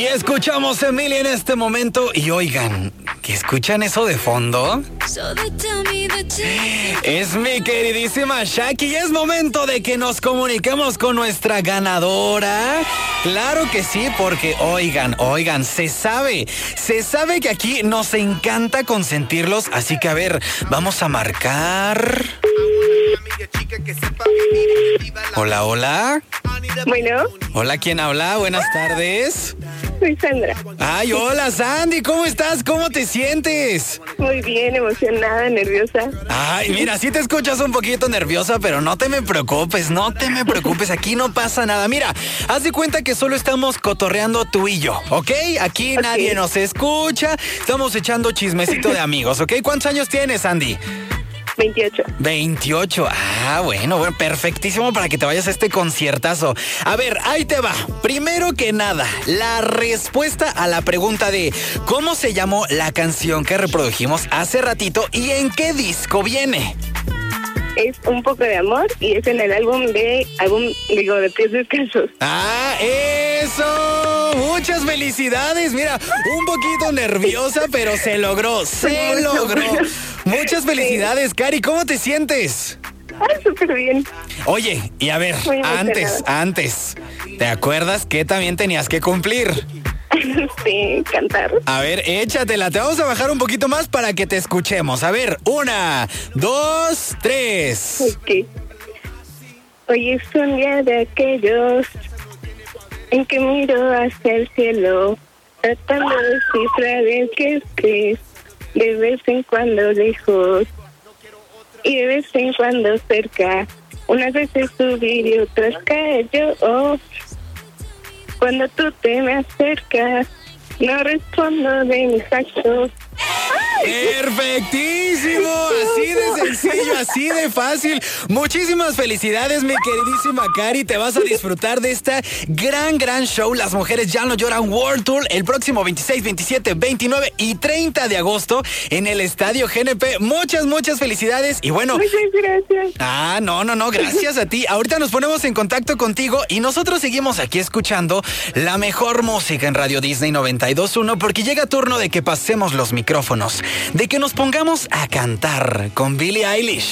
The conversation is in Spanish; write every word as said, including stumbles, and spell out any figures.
escuchamos a Emilia en este momento. Y oigan, ¿qué escuchan eso de fondo? Es mi queridísima Shaki y es momento de que nos comuniquemos con nuestra ganadora. Claro que sí, porque oigan, oigan, se sabe, se sabe que aquí nos encanta consentirlos. Así que a ver, vamos a marcar. Hola, hola. Bueno. Hola, ¿quién habla? Buenas tardes. Soy Sandra. Ay, hola, Sandy, ¿cómo estás? ¿Cómo te sientes? Muy bien, emocionada, nerviosa. Ay, mira, sí te escuchas un poquito nerviosa, pero no te me preocupes, no te me preocupes, aquí no pasa nada. Mira, haz de cuenta que solo estamos cotorreando tú y yo, ¿ok? Aquí okay. Nadie nos escucha, estamos echando chismecito de amigos, ¿ok? ¿Cuántos años tienes, Sandy? veintiocho. veintiocho. Ah, bueno, bueno, perfectísimo para que te vayas a este conciertazo. A ver, ahí te va. Primero que nada, la respuesta a la pregunta de ¿cómo se llamó la canción que reprodujimos hace ratito y en qué disco viene? Es Un poco de amor y es en el álbum de, álbum, digo, de Pies Descalzos. ¡Ah, eso! ¡Muchas felicidades! Mira, un poquito nerviosa, pero se logró, se logró. Muchas felicidades, Cari. ¿Cómo te sientes? Ay, súper bien. Oye, y a ver, antes, antes, ¿te acuerdas que también tenías que cumplir? Sí, cantar. A ver, échatela. Te vamos a bajar un poquito más para que te escuchemos. A ver, una, dos, tres. Ok. Hoy es un día de aquellos en que miro hacia el cielo, tratando de descifrar el que es, de vez en cuando lejos y de vez en cuando cerca. Unas veces subir y otras caer yo. Oh. Cuando tú te me acercas, no respondo de mis actos. ¡Perfectísimo! Así de sencillo, así de fácil. Muchísimas felicidades, mi queridísima Cari. Te vas a disfrutar de este gran, gran show. Las Mujeres Ya No Lloran World Tour el próximo veintiséis, veintisiete, veintinueve y treinta de agosto en el Estadio G N P. Muchas, muchas felicidades. Y bueno... Muchas gracias. Ah, no, no, no. Gracias a ti. Ahorita nos ponemos en contacto contigo y nosotros seguimos aquí escuchando la mejor música en Radio Disney noventa y dos punto uno porque llega turno de que pasemos los micrófonos, de que nos pongamos a cantar con Billie Eilish.